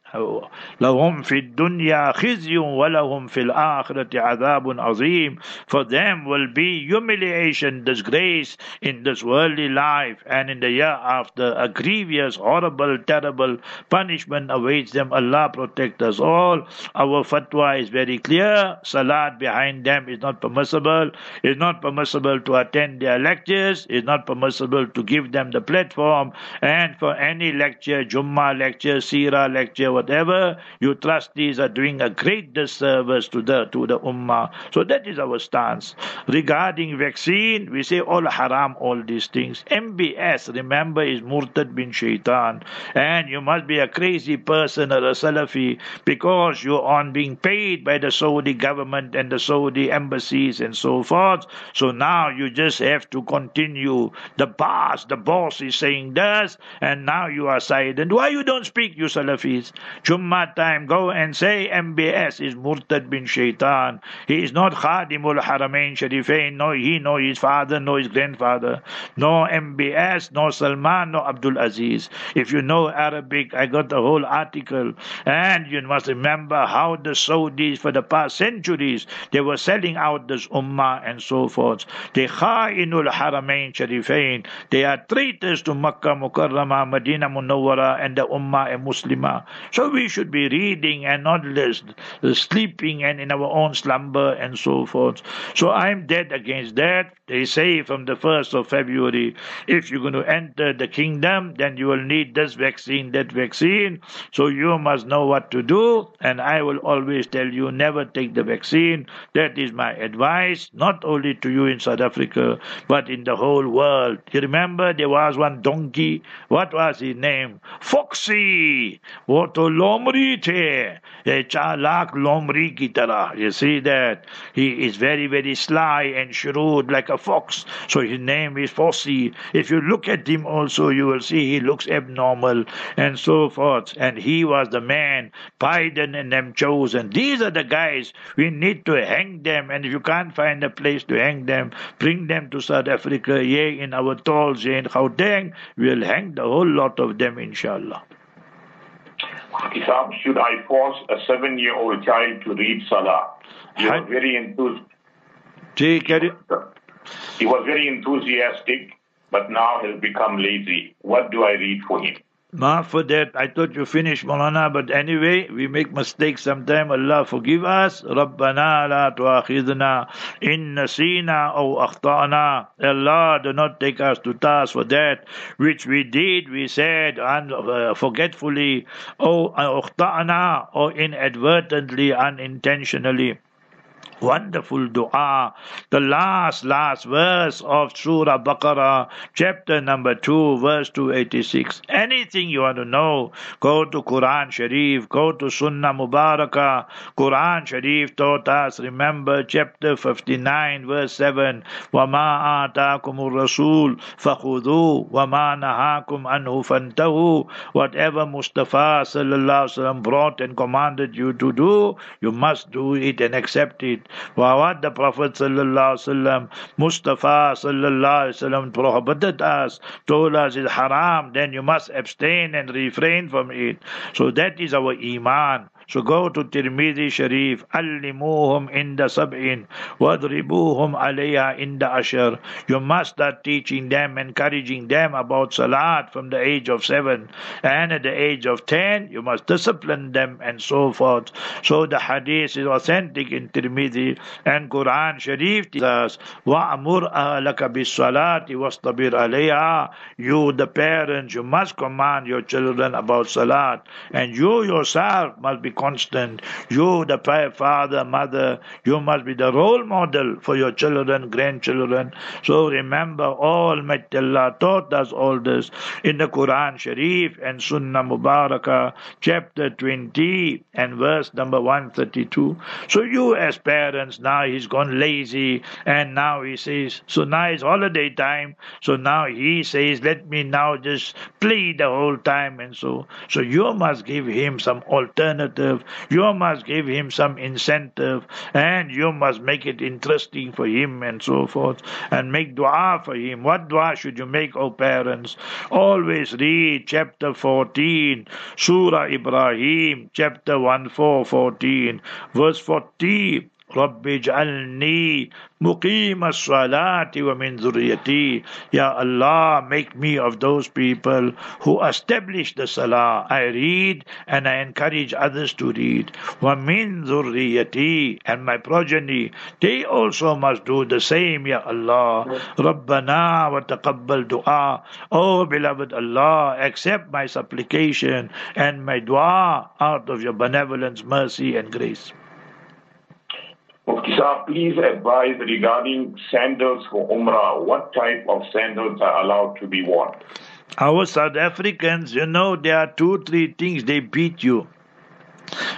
لهم في الدنيا خزي ولهم في الآخرة عذاب عظيم. For them will be humiliation, disgrace in this worldly life, and in the year after a grievous, horrible, terrible punishment awaits them. Allah protect us all. Our fatwa is very clear. Salat behind them is not permissible. It's not permissible to attend their lectures. It's not permissible to give them the platform. And for any lecture, Jummah lecture, Sirah lecture, whatever, you trustees are doing a great disservice to the to the ummah. So that is our stance. Regarding vaccine, we say all haram, all these things. M B S, remember, is Murtad bin Shaitan. And you must be a crazy person or a Salafi because you're on being paid by the Saudi government and the Saudi embassies and so forth. So now you just have to continue. The boss, the boss is saying this, and now you are silent. Why you don't speak, you Salafis? Jummah time, go and say M B S is Murtad bin Shaitan. He is not Khadimul Haramain Sharifain. No, he, no his father, no his grandfather. No M B S, no Salman, no Abdul Aziz. If you know Arabic, I got the whole article. And you must remember how the Saudis for the past centuries, they were selling out this Ummah and so forth. They Kha'inul Haramain Sharifain. They are traitors to Makkah Mukarramah, Medina Munawwara and the Ummah and Muslimah. So we should be reading and not list, sleeping and in our own slumber and so forth. So I'm dead against that. They say from the first of February, if you're going to enter the kingdom, then you will need this vaccine, that vaccine. So you must know what to do. And I will always tell you, never take the vaccine. That is my advice, not only to you in South Africa, but in the whole world. You remember there was one donkey. What was his name? Foxy. What a lomri the. Chalak lomri ki tarah. You see that? He is very, very sly and shrewd like a fox. So his name is Foxy. If you look at him also, you will see he looks abnormal and so forth. And he was the man Biden and them chosen. These are the guys. We need to hang them. And if you can't find a place to hang them, bring them to South Africa. Yea, in our tolls, in Gauteng, we'll hang the whole lot of them, inshallah.
Isam, should I force a seven-year-old child to read Salah? He was very enthusiastic. He was very enthusiastic, but now has become lazy. What do I read for him?
Ma, for that, I thought you finished, Maulana, but anyway, we make mistakes sometimes. Allah forgive us. Rabbana la tu'akhidna in nasina aw akhtana. Allah, do not take us to task for that which we did, we said, un- uh, forgetfully, or akhtana, or inadvertently, unintentionally. Wonderful dua. The last, last verse of Surah Baqarah, chapter number two, verse two eighty-six. Anything you want to know, go to Quran Sharif, go to Sunnah Mubarakah. Quran Sharif taught us, remember, chapter fifty-nine, verse seven. وَمَا آتَاكُمُ الرَّسُولُ فَخُذُوهُ وَمَا نَهَاكُمْ عَنْهُ فَانْتَهُوا. Whatever Mustafa sallallahu alaihi wasallam brought and commanded you to do, you must do it and accept it. What the Prophet sallallahu alaihi wasallam, Mustafa sallallahu alaihi wasallam prohibited us, told us is haram, then you must abstain and refrain from it. So that is our iman. So go to Tirmidhi Sharif, Allimuhum inda sab'in, wadribuhum alayha inda ashar. You must start teaching them, encouraging them about Salat from the age of seven. And at the age of ten, you must discipline them and so forth. So the hadith is authentic in Tirmidhi and Quran Sharif says, وَأَمُرْ أَهْلَكَ بِالصَّلَاةِ وَاسْطَبِرْ عَلَيْهَا. You, the parents, you must command your children about Salat. And you yourself must be constant. You, the father, mother, you must be the role model for your children, grandchildren. So remember, Almighty Allah taught us all this in the Quran Sharif and Sunnah Mubarakah, chapter twenty and verse number one thirty-two. So you as parents, now he's gone lazy and now he says, so now it's holiday time, so now he says, let me now just play the whole time and so. So you must give him some alternative. You must give him some incentive and you must make it interesting for him and so forth and make dua for him. What dua should you make, O parents? Always read chapter fourteen, Surah Ibrahim, chapter one four fourteen, verse forty. رَبِّ اجْعَلْنِي مُقِيمَ الصَّلَاةِ وَمِنْ ذُرِّيَّتِي. Ya Allah, make me of those people who establish the salah. I read and I encourage others to read. وَمِنْ ذُرِّيَّتِي. And my progeny, they also must do the same, Ya Allah. رَبَّنَا وَتَقَبَّلْ دُعَا. Oh beloved Allah, accept my supplication and my dua out of your benevolence, mercy and grace.
Mufti Sahib, please advise regarding sandals for Umrah. What type of sandals are allowed to be worn?
Our South Africans, you know, there are two, three things they beat you.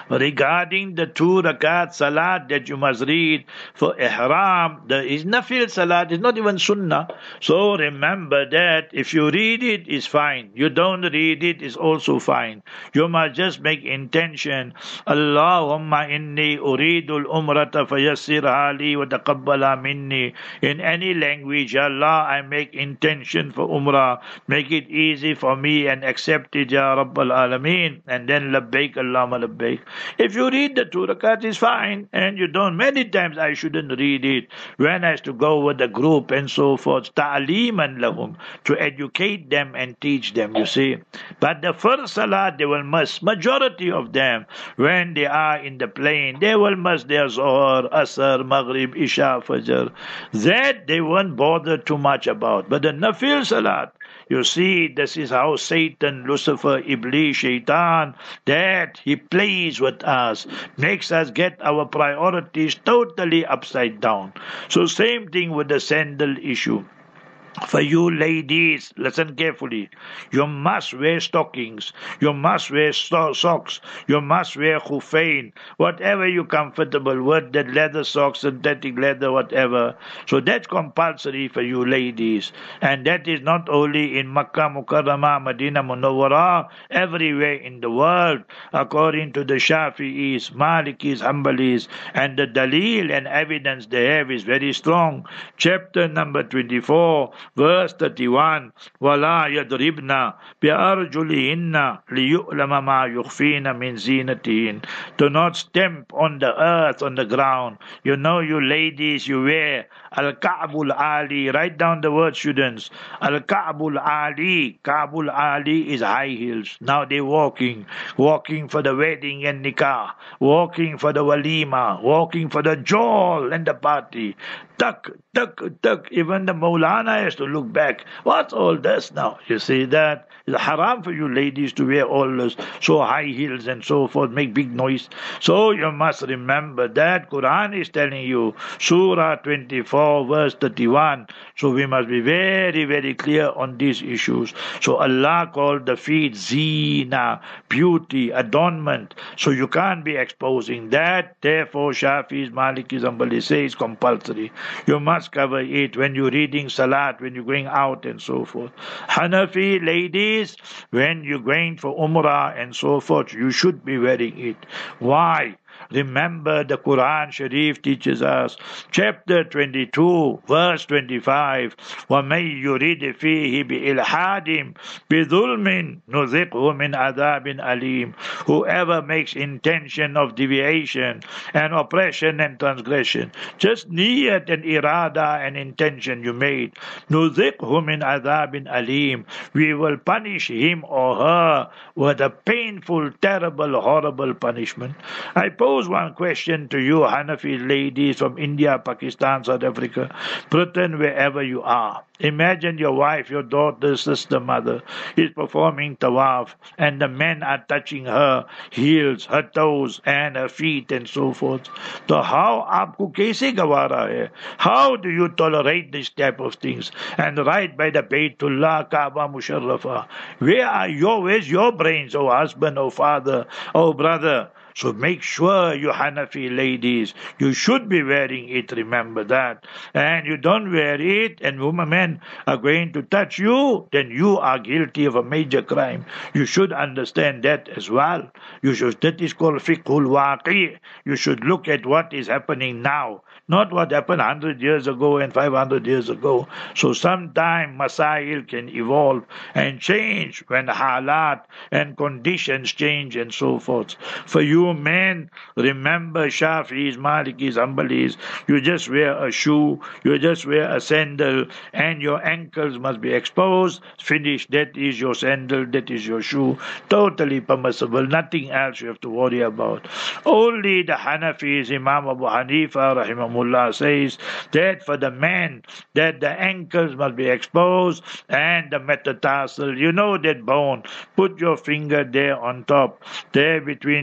Regarding the two rakat salat that you must read for ihram, there is nafil salat, it's not even sunnah. So remember that if you read it, it's fine. You don't read it, it's also fine. You must just make intention. Allahumma inni uridul umrata fayassirha li wa taqabbala minni. In any language, Allah, I make intention for umrah. Make it easy for me and accept it, Ya Rabbal Alameen. And then labbaik Allahumma labbaik. If you read the two rakat, it's fine. And you don't. Many times I shouldn't read it when I have to go with the group and so forth. Ta'aliman lahum, to educate them and teach them, you see. But the first salat, they will must, majority of them, when they are in the plane, they will must their Zohar, Asr, Maghrib, Isha, Fajr. That they won't bother too much about. But the Nafil salat, you see, this is how Satan, Lucifer, Iblis, Shaitan, that he plays with us, makes us get our priorities totally upside down. So same thing with the sandal issue. For you ladies, listen carefully. You must wear stockings. You must wear so- socks. You must wear khuffain. Whatever you're comfortable with, that leather socks, synthetic leather, whatever. So that's compulsory for you ladies. And that is not only in Makkah, Mukarramah, Medina, Munawwarah, everywhere in the world, according to the Shafi'is, Malikis, Hanbalis, and the dalil and evidence they have is very strong. Chapter number twenty-four, verse thirty-one, وَلَا يَضْرِبْنَا بِأَرْجُلِهِنَّ لِيُؤْلَمَ مَا يُخْفِينَ مِنْ زِينَتِهِنَّ. Do not stamp on the earth, on the ground. You know, you ladies, you wear Al-Ka'bul Ali. Write down the word, students. Al-Ka'bul Ali. Ka'bul Ali is high heels. Now they're walking. Walking for the wedding and nikah. Walking for the walima. Walking for the jol and the party. Tuck, tuck, tuck. Even the Maulana has to look back. What's all this now? You see that? It's haram for you ladies to wear all those so high heels and so forth, make big noise. So you must remember that Quran is telling you, Surah twenty-four, verse thirty-one. So we must be very, very clear on these issues. So Allah called the feet zina, beauty, adornment. So you can't be exposing that. Therefore, Shafis, Malikis, Hanbalis say it's compulsory. You must cover it when you're reading Salat, when you're going out and so forth. Hanafi ladies, when you're going for Umrah and so forth, you should be wearing it. Why? Remember, the Quran Sharif teaches us, chapter twenty-two, verse twenty-five, وَمَن يُرِدْ فِيهِ بِإِلْحَادٍ بِظُلْمٍ نُذِقْهُ مِنْ عَذَابٍ أَلِيمٍ. Whoever makes intention of deviation and oppression and transgression, just niyat and irada and intention you made, نُذِقْهُ مِنْ عَذَابٍ أَلِيمٍ. We will punish him or her with a painful, terrible, horrible punishment. I pose one question to you, Hanafi ladies from India, Pakistan, South Africa, Britain, wherever you are. Imagine your wife, your daughter, sister, mother is performing tawaf and the men are touching her heels, her toes and her feet and so forth. So how aapko kaise gawara hai? How do you tolerate this type of things? And right by the Baytullah, Kaaba Musharrafa. Where are your, where's your brains, oh husband, oh father, oh brother? So make sure, you Hanafi ladies, you should be wearing it, remember that. And you don't wear it and women are going to touch you, then you are guilty of a major crime. You should understand that as well. You should, that is called fiqhul waqi. You should look at what is happening now, not what happened one hundred years ago and five hundred years ago. So sometime masail can evolve and change when halat and conditions change and so forth. For you men, remember Shafi'is, Malikis, Hanbalis, you just wear a shoe, you just wear a sandal, and your ankles must be exposed. Finish, that is your sandal, that is your shoe. Totally permissible, nothing else you have to worry about. Only the Hanafis, Imam Abu Hanifa, rahimahullah, says that for the men, that the ankles must be exposed, and the metatarsal, you know that bone, put your finger there on top, there between your ankles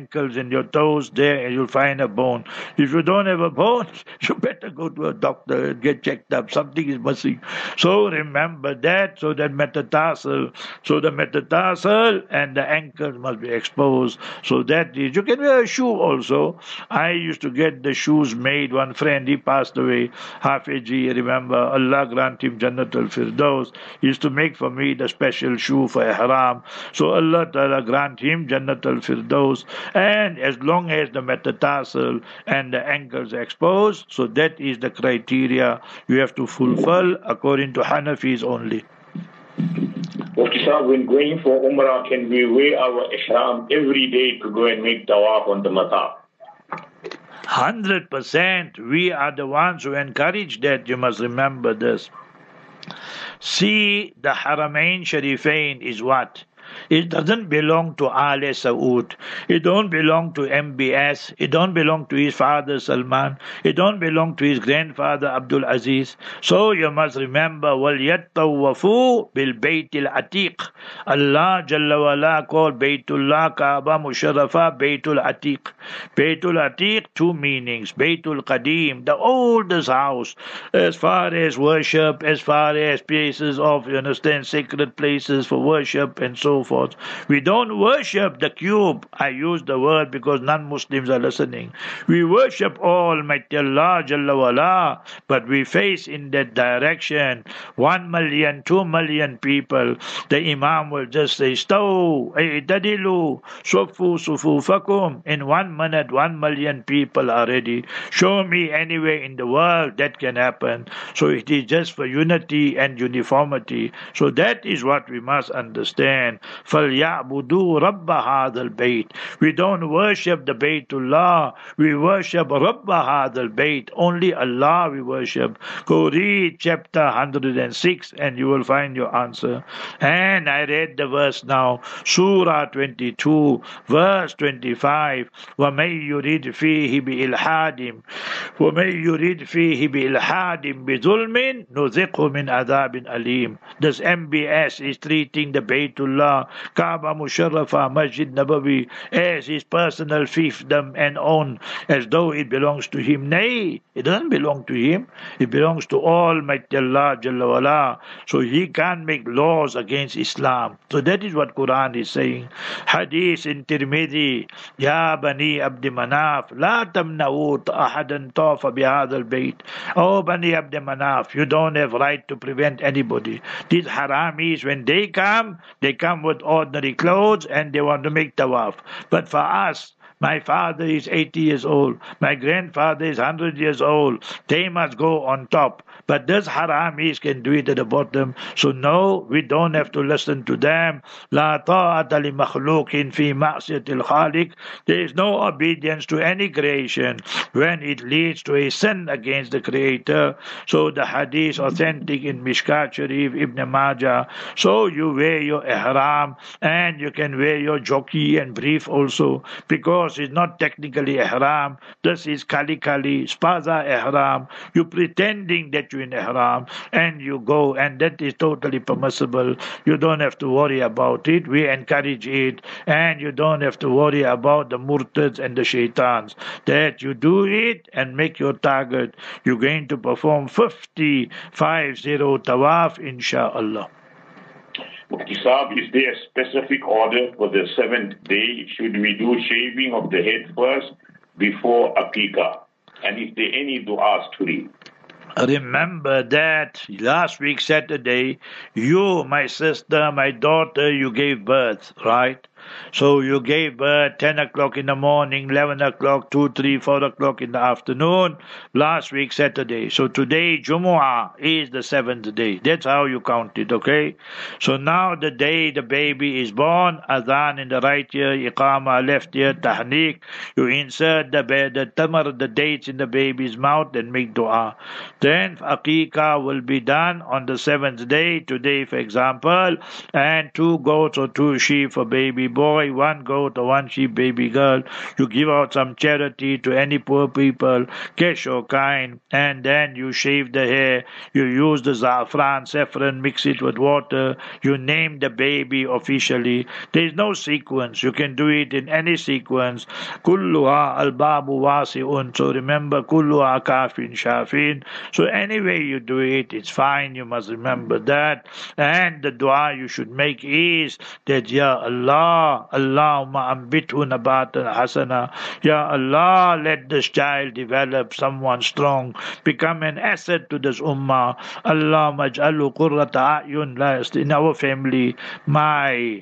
ankles and your toes there, and you'll find a bone. If you don't have a bone, you better go to a doctor and get checked up. Something is missing. So remember that. So that metatarsal, so the metatarsal and the ankles must be exposed. So that is, you can wear a shoe also. I used to get the shoes made. One friend, he passed away, Hafeji, remember, Allah grant him Jannat al-Firdaus. He used to make for me the special shoe for ihram. So Allah Ta'ala grant him Jannat al-Firdaus. And as long as the metatarsal and the ankles are exposed, so that is the criteria you have to fulfill according to Hanafis only.
Okay, sir, when going for Umrah, can we wear our ihram every day to go and make tawaf on the mataf?
Hundred percent. We are the ones who encourage that. You must remember this. See, the Haramain Sharifain is what? It doesn't belong to Ali Saud. It don't belong to M B S. It don't belong to his father Salman. It don't belong to his grandfather Abdul Aziz. So you must remember, وَلْيَتَّوَّفُوا بِالْبَيْتِ الْعَتِيقِ. Allah Jalla wa Ala called Baytullah Kaaba Musharrafa Baytul Atiq. Baytul Atiq, two meanings. Baytul Qadim, the oldest house, as far as worship, as far as places of, you understand, sacred places for worship and so forth. We don't worship the cube. I use the word because non-Muslims are listening. We worship Almighty Allah Jalla wa Ala, but we face in that direction. One million, two million people. The Imam will just say, Staw, I'tadilu, Sufu, Sufufakum. In one minute, one million people are ready. Show me anywhere in the world that can happen. So it is just for unity and uniformity. So that is what we must understand. فَلْيَعْبُدُوا رَبَّ هَذَا الْبَيْتِ. We don't worship the Baytullah. We worship رَبَّ هَذَا الْبَيْتِ. Only Allah we worship. Go read chapter one hundred six and you will find your answer. And I read the verse now. Surah twenty-two, verse twenty-five. وَمَن يُرِدْ فِيهِ بِإِلْحَادٍ وَمَن يُرِدْ فِيهِ بِإِلْحَادٍ بِظُلْمٍ نُذِقْهُ مِنْ عَذَابٍ أَلِيمٍ. This M B S is treating the Baytullah, Kaaba Musharrafa, Masjid Nabawi as his personal fiefdom and own, as though it belongs to him. Nay, it doesn't belong to him. It belongs to Almighty Allah Jalla wa Ala. So he can't make laws against Islam. So that is what Quran is saying. Hadith in Tirmidhi, Ya Bani Abdi Manaf, La tamna'u ahadan tafa bihadha al-bayt. Oh Bani Abdi Manaf, you don't have right to prevent anybody. These haramis, when they come, they come with ordinary clothes and they want to make tawaf. But for us, my father is eighty years old. My grandfather is one hundred years old. They must go on top. But those haramis can do it at the bottom. So no, we don't have to listen to them. La ta'ata li makhluqin fi ma'siyatil khaliq. There is no obedience to any creation when it leads to a sin against the Creator. So the hadith authentic in Mishkat Sharif, Ibn Majah. So you wear your ihram and you can wear your jockey and brief also, because it's not technically ihram. This is kali kali, spaza ihram. You pretending that you're in ihram and you go, and that is totally permissible. You don't have to worry about it. We encourage it, and you don't have to worry about the murtads and the shaitans. That you do it and make your target. You're going to perform fifty, five zero tawaf, insha'Allah.
Mufti Saab, is there a specific order for the seventh day? Should we do shaving of the head first before Aqiqah? And is there any du'as to read?
Remember that last week Saturday, you, my sister, my daughter, you gave birth, right? So you gave birth ten o'clock in the morning, eleven o'clock, two, three, four o'clock in the afternoon, last week Saturday. So today, Jumu'ah is the seventh day. That's how you count it, okay? So now the day the baby is born, Adhan in the right ear, Iqama left ear, Tahniq, you insert the, the tamar, the dates in the baby's mouth and make dua. Then Aqiqah will be done on the seventh day, today for example, and two goats or two sheep for baby boy, one goat, or one sheep baby girl. You give out some charity to any poor people, cash or kind, and then you shave the hair. You use the za'afran, saffron, mix it with water. You name the baby officially. There is no sequence. You can do it in any sequence. Kulluha al-babu wasi'un. So remember, kulluha kafin shafin. So anyway you do it, it's fine. You must remember that. And the dua you should make is that, Ya Allah, Allahumma ambithu nabatan hasana. Ya Allah, let this child develop someone strong, become an asset to this ummah. Allahumma aj'alhu qurrata a'yun. In our family, my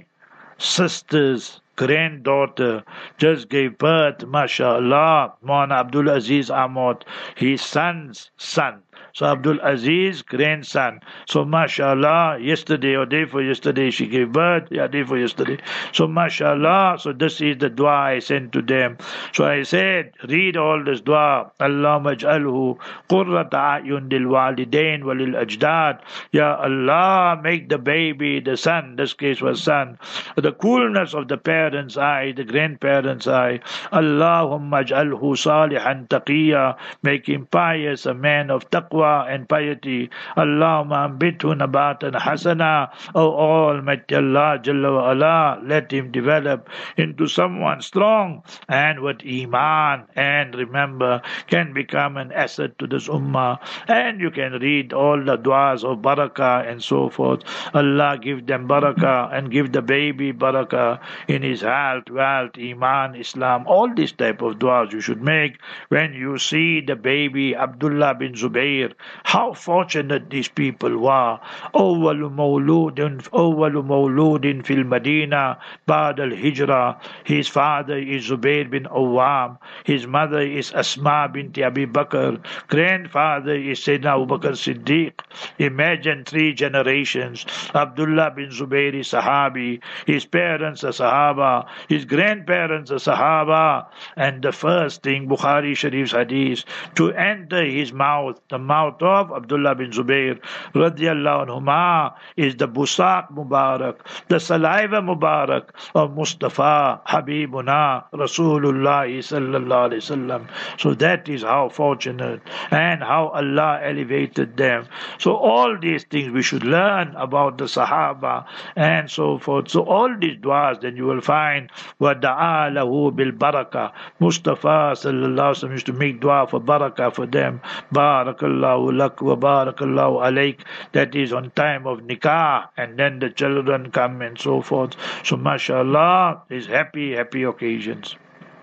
sister's granddaughter just gave birth, mashallah, Maulana Abdul Aziz Ahmad, his son's son. So Abdul Aziz, grandson. So mashallah, yesterday or day for yesterday she gave birth. Yeah, day for yesterday. So mashallah, so this is the dua I sent to them. So I said, read all this dua. Allahumma aj'alhu qurrata a'yun lil walidain wa lil ajdad. Ya Allah, make the baby, the son, this case was son, the coolness of the parents' eye, the grandparents' eye. Allahumma aj'alhu salihan taqiyya. Make him pious, a man of taqwa and piety. Allahumma ambithu nabatan hasana. O Almighty Allah Jalla wa Ala, let him develop into someone strong and with iman, and remember, can become an asset to this ummah. And you can read all the du'as of barakah and so forth. Allah give them barakah and give the baby barakah in his health, wealth, iman, Islam. All these type of du'as you should make when you see the baby Abdullah bin Zubayr. How fortunate these people were. أول مولود أول مولود في المدينة بعد الهجرة. His father is Zubayr bin Awam. His mother is Asma bint Abi Bakr. Grandfather is Sayyidina Abu Bakr Siddiq. Imagine three generations. Abdullah bin Zubayr is Sahabi. His parents are Sahaba. His grandparents are Sahaba. And the first thing, Bukhari Sharif's hadith, to enter his mouth, the mouth of Abdullah bin Zubayr radiyallahu anhuma, is the Busaq Mubarak, the saliva Mubarak of Mustafa Habibuna Rasulullah sallallahu alaihi wasallam. So that is how fortunate and how Allah elevated them. So all these things we should learn about the Sahaba and so forth. So all these du'as, then you will find وَدَعَا لَهُ بِالْبَرَكَةِ. Mustafa sallallahu alaihi wasallam used to make dua for barakah for them. Barakallahu lak wa barakallahu alayk. That is on time of nikah, and then the children come and so forth. So mashallah, is happy, happy occasions.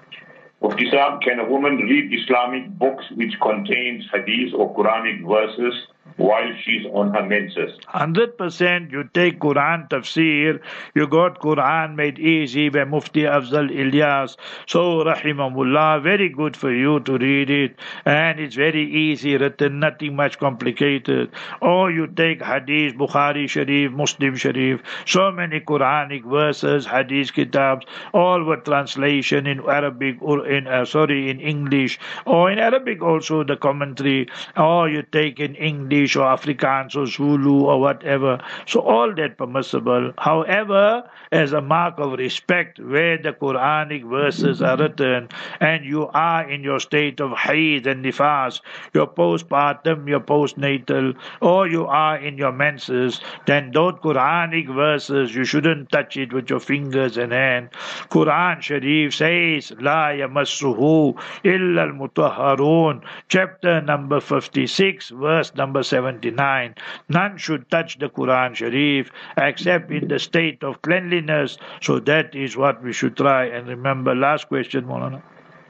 Mufti Saab, can a woman read Islamic books which contains hadith or Quranic verses while she's on her menses?
one hundred percent you take Quran tafsir, you got Quran made easy by Mufti Afzal Ilyas. So rahimahullah, very good for you to read it, and it's very easy written, nothing much complicated. Or you take Hadith, Bukhari Sharif, Muslim Sharif, so many Quranic verses, Hadith kitabs, all with translation in Arabic or in uh, sorry in English, or in Arabic also the commentary, or you take in English or Afrikaans or Zulu or whatever. So all that permissible. However, as a mark of respect, where the Quranic verses are written and you are in your state of haid and nifas, your postpartum, your postnatal, or you are in your menses, then those Quranic verses, you shouldn't touch it with your fingers and hand. Quran Sharif says, La yamassuhu illa al-mutahharun, chapter number fifty-six, verse number seventy-nine. None should touch the Quran Sharif except in the state of cleanliness. So that is what we should try and remember. Last question, Maulana.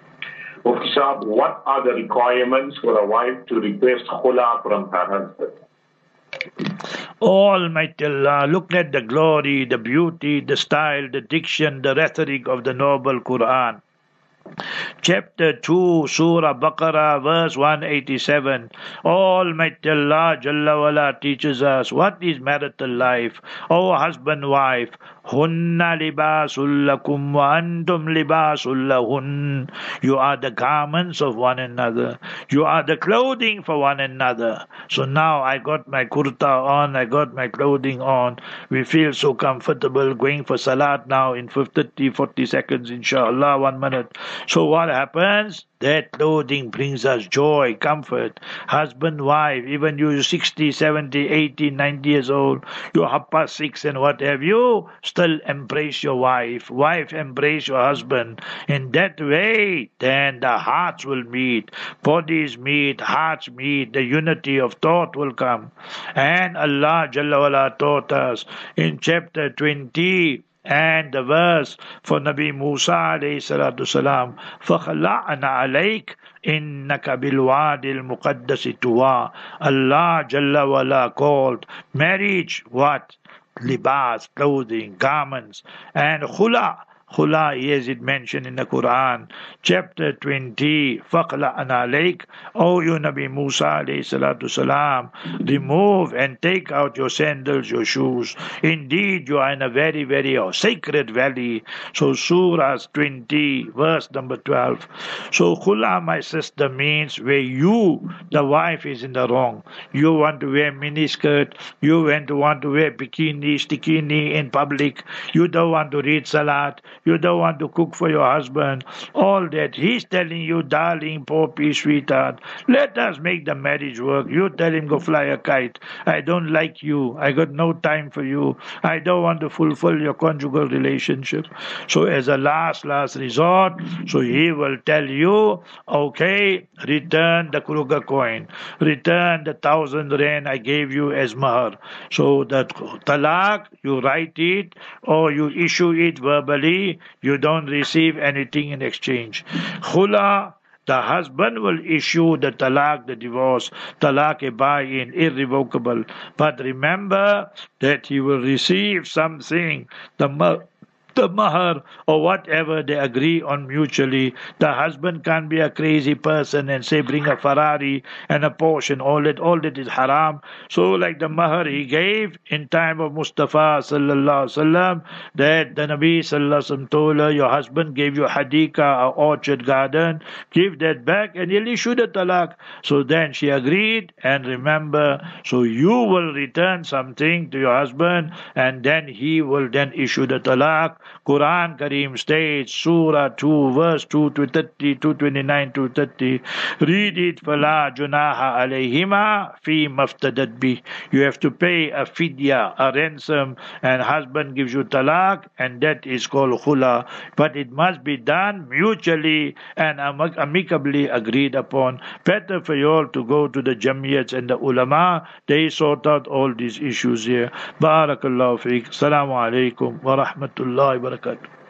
Mufti Saab, what are the requirements for a wife to request khula from her husband?
Almighty Allah, look at the glory, the beauty, the style, the diction, the rhetoric of the noble Quran. Chapter two, Surah Baqarah, verse one eighty-seven. Almighty Allah Jalla wala teaches us what is marital life. O husband, wife, Hunna libasul lakum wa antum libasul lahun. You are the garments of one another. You are the clothing for one another. So now I got my kurta on, I got my clothing on. We feel so comfortable going for salat now in thirty, forty seconds, inshallah, one minute. So what happens? That clothing brings us joy, comfort. Husband, wife, even you sixty, seventy, eighty, ninety years old, you're half past six and what have you, still embrace your wife. Wife, embrace your husband. In that way, then the hearts will meet, bodies meet, hearts meet, the unity of thought will come. And Allah Jalla wala taught us in chapter twenty, and the verse for Nabi Musa alayhi salatu salam, فَخَلَعْنَا عَلَيْكَ إِنَّكَ بِالْوَادِ الْمُقَدَّسِ طُوَى. Allah Jalla wala called marriage what? Libas, clothing, garments, and khula. Khula, yes, it mentioned in the Quran, chapter twenty, فَقْلَعْنَا عَلَيْكَ. O you Nabi Musa alayhi salatu salam, remove and take out your sandals, your shoes. Indeed, you are in a very, very sacred valley. So Surah twenty, verse number twelve. So khula, my sister, means where you, the wife, is in the wrong. You want to wear miniskirt, you want to want to wear bikini, stikini in public, you don't want to read salat, you don't want to cook for your husband, all that. He's telling you, darling, poppy, sweetheart, let us make the marriage work. You tell him, go fly a kite. I don't like you. I got no time for you. I don't want to fulfill your conjugal relationship. So as a last, last resort, so he will tell you, okay, return the Kruger coin. Return the thousand rand I gave you as mahar. So that talaq, you write it or you issue it verbally. You don't receive anything in exchange. Khula, the husband will issue the talaq, the divorce, talaq e bayin, irrevocable. But remember that he will receive something, the the mahar or whatever they agree on mutually. The husband can't be a crazy person and say bring a Ferrari and a Porsche and all that. All that is haram. So like the mahar he gave in time of Mustafa sallallahu alaihi wasallam, that the Nabi sallallahu alaihi wasallam told her, your husband gave you hadika, an orchard garden, give that back and he'll issue the talaq. So then she agreed, and remember, so you will return something to your husband and then he will then issue the talaq. Quran Kareem states, Surah two, verse two to thirty, two twenty-nine to thirty. Read it, فَلَا جُنَاهَ عَلَيْهِمَا فِي مَفْتَدَتْ بِهِ. You have to pay a fidya, a ransom, and husband gives you talaq, and that is called khula. But it must be done mutually and amicably agreed upon. Better for you all to go to the jamiyats and the ulama. They sort out all these issues here. Barakallahu feek. Assalamu alaikum wa rahmatullahi wa barakatuh.